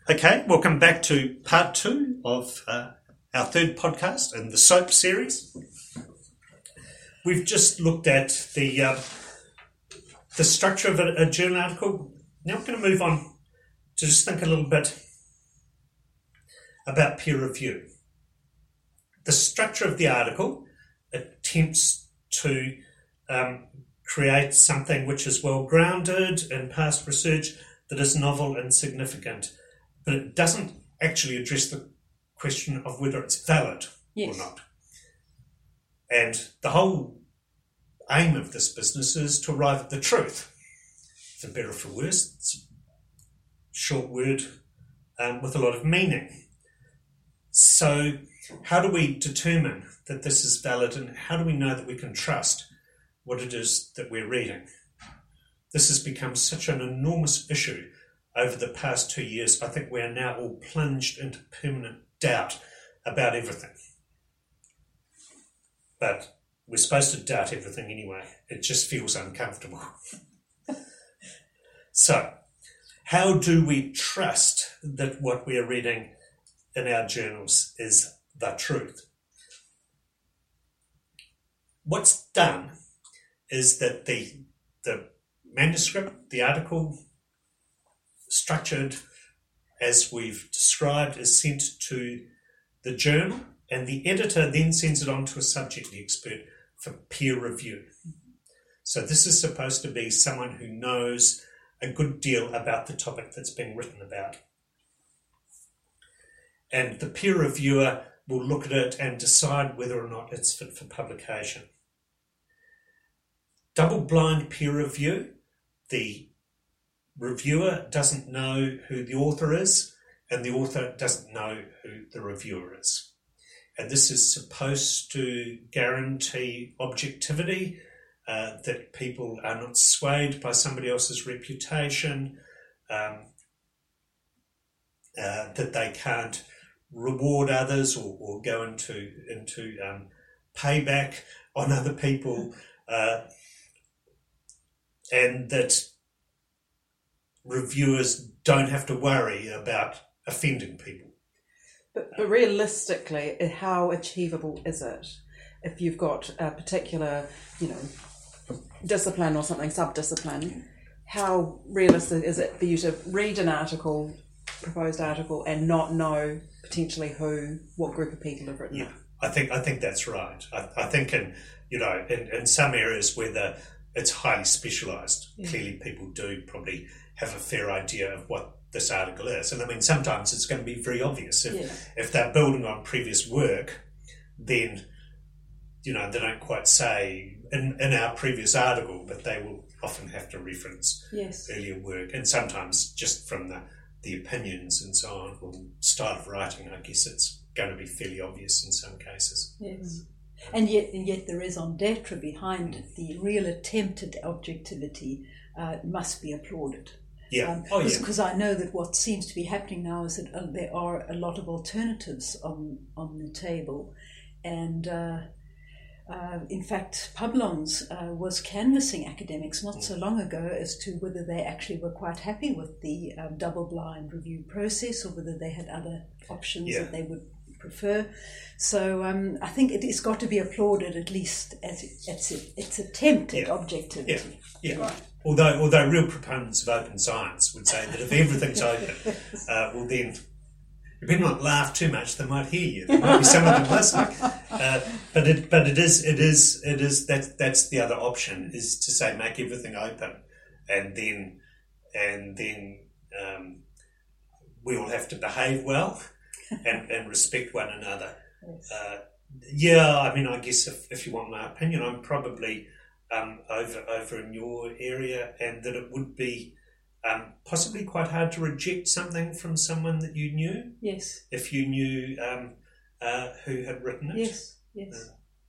Okay, welcome back to part 2 of our third podcast in the SOAP series. We've just looked at the structure of a journal article. Now we're going to move on to just think a little bit about peer review. The structure of the article attempts to create something which is well grounded in past research, that is novel and significant, but it doesn't actually address the question of whether it's valid or not. And the whole aim of this business is to arrive at the truth. For better or for worse, it's a short word with a lot of meaning. So how do we determine that this is valid, and how do we know that we can trust what it is that we're reading? This has become such an enormous issue over the past 2 years. I think we are now all plunged into permanent doubt about everything. But we're supposed to doubt everything anyway. It just feels uncomfortable. So, how do we trust that what we are reading in our journals is the truth? What's done is that the manuscript, the article, structured as we've described, is sent to the journal, and the editor then sends it on to a subject expert for peer review. So this is supposed to be someone who knows a good deal about the topic that's being written about. And the peer reviewer will look at it and decide whether or not it's fit for publication. Double-blind peer review, the reviewer doesn't know who the author is, and the author doesn't know who the reviewer is. And this is supposed to guarantee objectivity, that people are not swayed by somebody else's reputation, that they can't reward others or go into payback on other people, and that reviewers don't have to worry about offending people. But realistically, how achievable is it if you've got a particular, discipline or something, sub-discipline? How realistic is it for you to read an article, proposed article, and not know potentially what group of people have written it? I think that's right. I think in some areas where it's highly specialised, clearly people do probably have a fair idea of what this article is. And I mean, sometimes it's going to be very obvious. If they're building on previous work, then, they don't quite say in our previous article, but they will often have to reference earlier work. And sometimes just from the opinions and so on, or style of writing, I guess it's going to be fairly obvious in some cases. Yes. And yet there is Ondetra behind it. The real attempt at objectivity must be applauded. Because I know that what seems to be happening now is that there are a lot of alternatives on the table. And in fact, Publons was canvassing academics not so long ago as to whether they actually were quite happy with the double-blind review process, or whether they had other options that they would prefer. So I think it has got to be applauded, at least as its attempt at objectivity. Right. Although real proponents of open science would say that if everything's open, well then, you better not laugh too much. They might hear you. There might be some of them listening. But it is that's the other option, is to say make everything open, and then we all have to behave well and respect one another. I guess if you want my opinion, I'm probably over in your area, and that it would be possibly quite hard to reject something from someone that you knew. Yes. If you knew who had written it. Yes.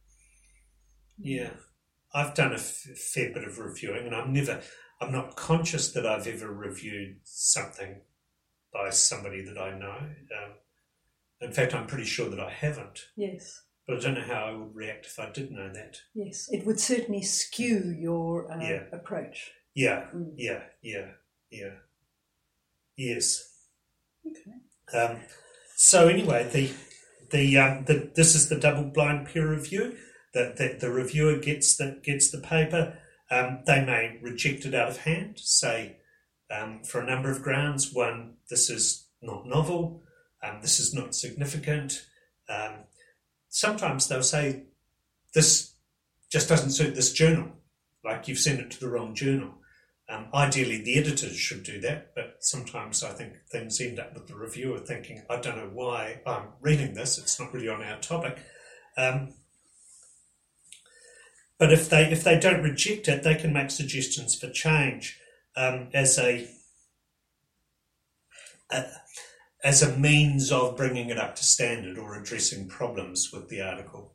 I've done a fair bit of reviewing, and I'm not conscious that I've ever reviewed something by somebody that I know. In fact, I'm pretty sure that I haven't. Yes. But I don't know how I would react if I did know that. Yes, it would certainly skew your approach. Yes. Okay. So anyway, this is the double-blind peer review. That the reviewer gets the paper. They may reject it out of hand, say for a number of grounds. One, this is not novel. This is not significant. Sometimes they'll say this just doesn't suit this journal, like you've sent it to the wrong journal. Ideally, the editors should do that, but sometimes I think things end up with the reviewer thinking, I don't know why I'm reading this, it's not really on our topic. But if they don't reject it, they can make suggestions for change as a means of bringing it up to standard or addressing problems with the article.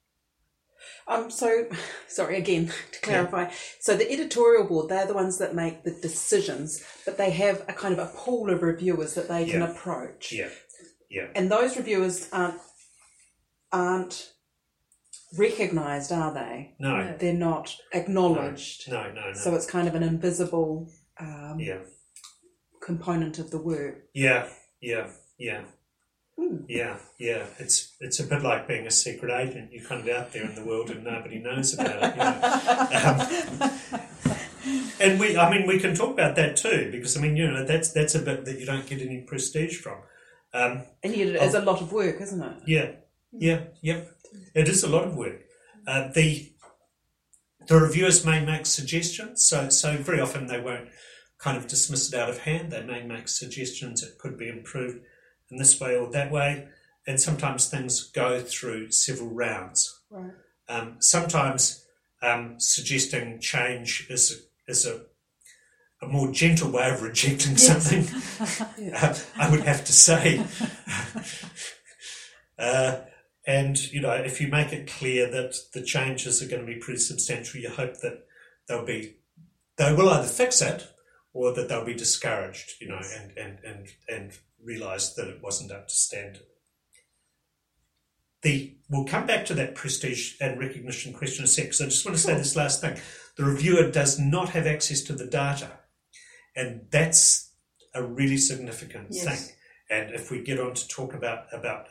So, sorry, again, to clarify. Yeah. So the editorial board, they're the ones that make the decisions, but they have a kind of a pool of reviewers that they can approach. Yeah, yeah. And those reviewers aren't recognised, are they? No. They're not acknowledged. No. So it's kind of an invisible component of the work. Yeah. Yeah. It's a bit like being a secret agent. You're kind of out there in the world and nobody knows about it. And we can talk about that too, because that's a bit that you don't get any prestige from. And yet it is a lot of work, isn't it? Yeah. It is a lot of work. The reviewers may make suggestions, so very often they won't kind of dismiss it out of hand. They may make suggestions that could be improved in this way or that way, and sometimes things go through several rounds. Right. Sometimes suggesting change is a more gentle way of rejecting something. I would have to say. And if you make it clear that the changes are going to be pretty substantial, you hope that they will either fix it or that they'll be discouraged, and realise that it wasn't up to standard. We'll come back to that prestige and recognition question in a sec, because I just want to say this last thing. The reviewer does not have access to the data, and that's a really significant thing. And if we get on to talk about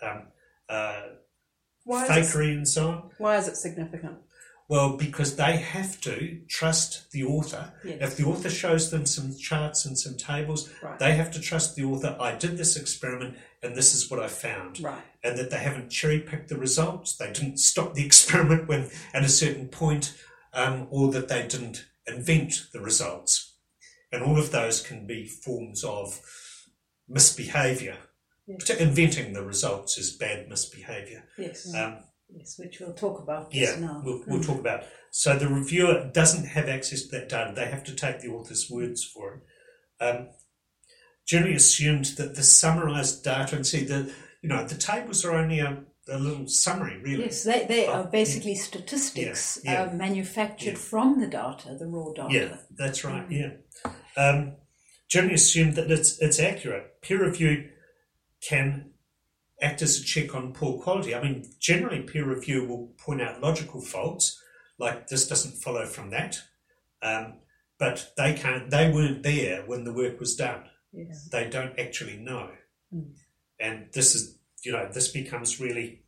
fakery and so on. Why is it significant? Well, because they have to trust the author. Yes. If the author shows them some charts and some tables, they have to trust the author. I did this experiment and this is what I found. Right. And that they haven't cherry-picked the results. They didn't stop the experiment when at a certain point, or that they didn't invent the results. And all of those can be forms of misbehaviour. Yes. Inventing the results is bad misbehaviour. Yes. Yes, which we'll talk about now. We'll talk about. So the reviewer doesn't have access to that data. They have to take the author's words for it. Generally assumed that the summarised data, and see the tables are only a little summary, really. Yes, they are basically statistics manufactured from the data, the raw data. Yeah, that's right. Generally assumed that it's accurate. Peer review can act as a check on poor quality. I mean, generally peer review will point out logical faults, like this doesn't follow from that, but they weren't there when the work was done. Yes. They don't actually know. And this becomes really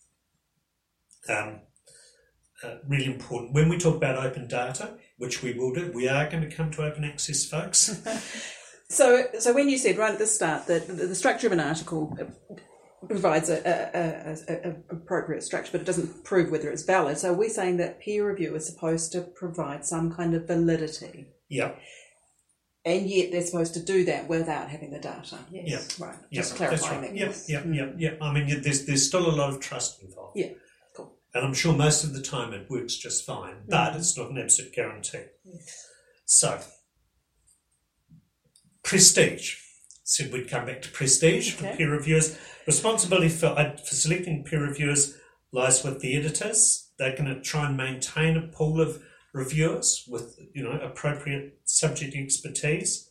really important. When we talk about open data, which we will do, we are going to come to open access, folks. So when you said right at the start that the structure of an article provides a appropriate structure, but it doesn't prove whether it's valid. So we're saying that peer review is supposed to provide some kind of validity. Yeah. And yet they're supposed to do that without having the data. Yes. Yeah. Right. Just clarifying that. Yeah. I mean, there's still a lot of trust involved. Yeah. Cool. And I'm sure most of the time it works just fine, but it's not an absolute guarantee. Yes. So, prestige. Said we'd come back to prestige for peer reviewers. Responsibility for selecting peer reviewers lies with the editors. They're going to try and maintain a pool of reviewers with appropriate subject expertise.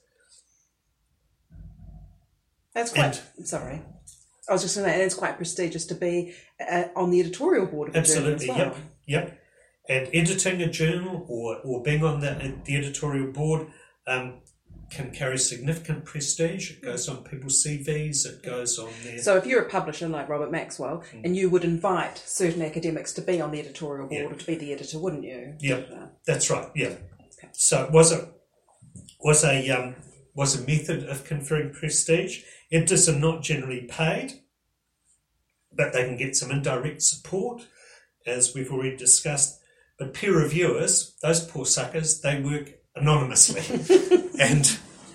That's quite. Sorry, I was just going to say it's quite prestigious to be on the editorial board of a journal as well. Yep. And editing a journal or being on the editorial board can carry significant prestige. It goes on people's CVs. It goes on their... So if you're a publisher like Robert Maxwell, and you would invite certain academics to be on the editorial board or to be the editor, wouldn't you? Yeah, that's right. Yeah. Okay. So it was a method of conferring prestige. Editors are not generally paid, but they can get some indirect support, as we've already discussed. But peer reviewers, those poor suckers, they work anonymously, and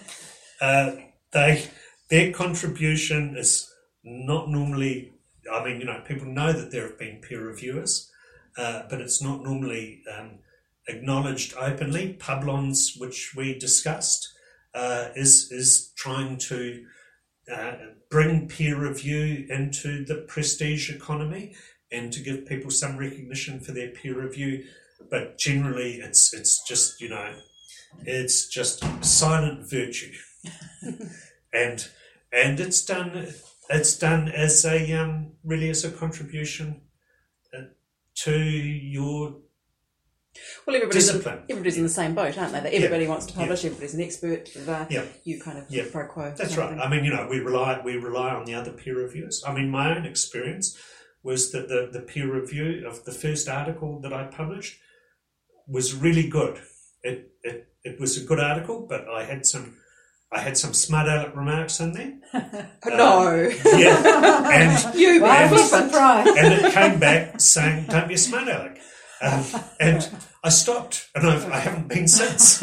their contribution is not normally. I mean, people know that there have been peer reviewers, but it's not normally acknowledged openly. Publons, which we discussed, is trying to bring peer review into the prestige economy and to give people some recognition for their peer review. But generally, it's just it's just silent virtue, and it's done as a really as a contribution to your discipline. Everybody's in the same boat, aren't they? That everybody wants to publish. Everybody's an expert. You kind of pro quo. That's right. I mean, we rely on the other peer reviewers. I mean, my own experience was that the peer review of the first article that I published was really good. It was a good article, but I had some smart aleck remarks in there. No. Yeah. And you were surprised. And it came back saying, "Don't be a smart aleck." And I stopped, and I haven't been since.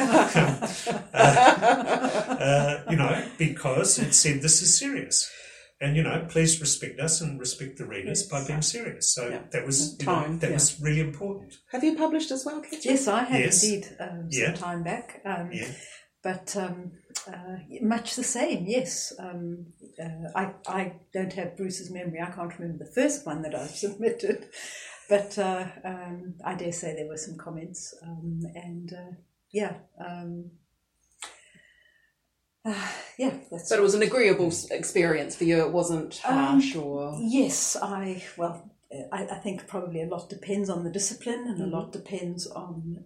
Because it said this is serious. And, please respect us and respect the readers by being serious. So that was was really important. Have you published as well, Katya? Yes, I have indeed some time back. But much the same, yes. I don't have Bruce's memory. I can't remember the first one that I've submitted. But I dare say there were some comments. But it was an agreeable experience for you. It wasn't harsh or... Yes, I think probably a lot depends on the discipline and a lot depends on...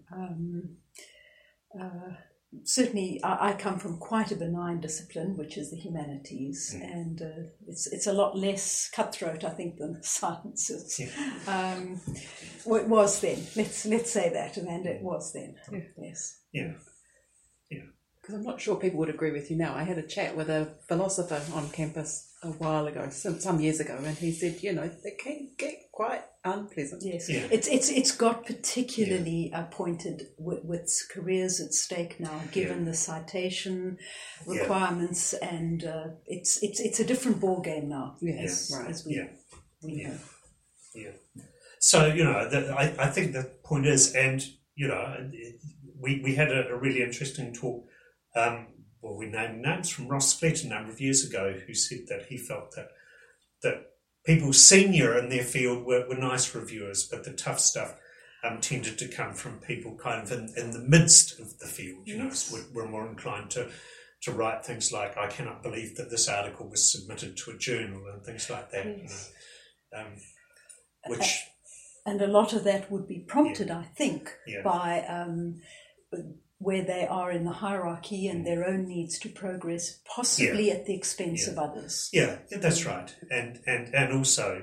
certainly, I come from quite a benign discipline, which is the humanities, and it's a lot less cutthroat, I think, than the sciences. Well, it was then. Let's say that, Amanda. It was then. Yes. Yeah. Because I'm not sure people would agree with you now. I had a chat with a philosopher on campus a while ago, some years ago, and he said, it can get quite unpleasant. Yes, it's got particularly pointed with careers at stake now, given the citation requirements, and it's a different ball game now. Yes, right. As we know. Yeah. So I think the point is, and we had a really interesting talk. We named names from Ross Fleet a number of years ago, who said that he felt that people senior in their field were nice reviewers, but the tough stuff tended to come from people kind of in the midst of the field. Were more inclined to write things like, "I cannot believe that this article was submitted to a journal," and things like that. Yes. Which and a lot of that would be prompted, I think, by where they are in the hierarchy and their own needs to progress, possibly at the expense of others. Yeah, that's right. And also,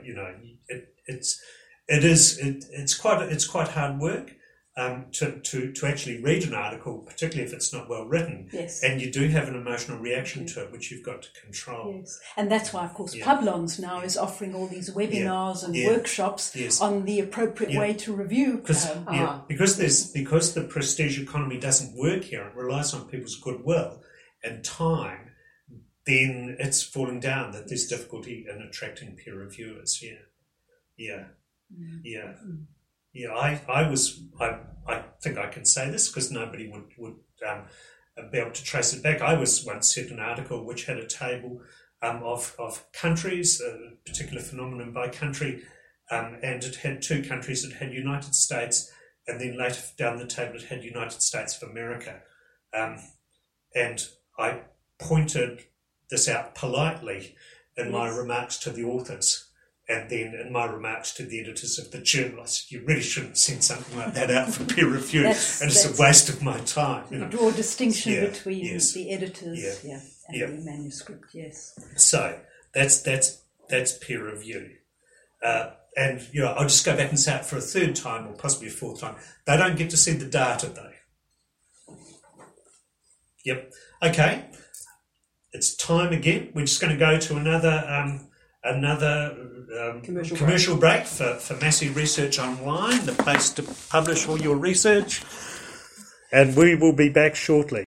it's quite hard work to actually read an article, particularly if it's not well written. Yes. And you do have an emotional reaction to it, which you've got to control. Yes. And that's why, of course, Publons now is offering all these webinars and workshops on the appropriate way to review. Because the prestige economy doesn't work here, it relies on people's goodwill and time, then it's falling down that there's difficulty in attracting peer reviewers. I think I can say this because nobody would be able to trace it back. I was once sent an article which had a table of countries, a particular phenomenon by country, and it had two countries. It had United States, and then later down the table it had United States of America. And I pointed this out politely in my remarks to the authors. And then in my remarks to the editors of the journal, I said, you really shouldn't send something like that out for peer review, and it's a waste of my time. You draw a distinction between the editors and the manuscript, yes. So that's peer review. And I'll just go back and say it for a third time or possibly a fourth time. They don't get to see the data, though. Yep. Okay. It's time again. We're just going to go to another commercial break for Massey Research Online, the place to publish all your research. And we will be back shortly.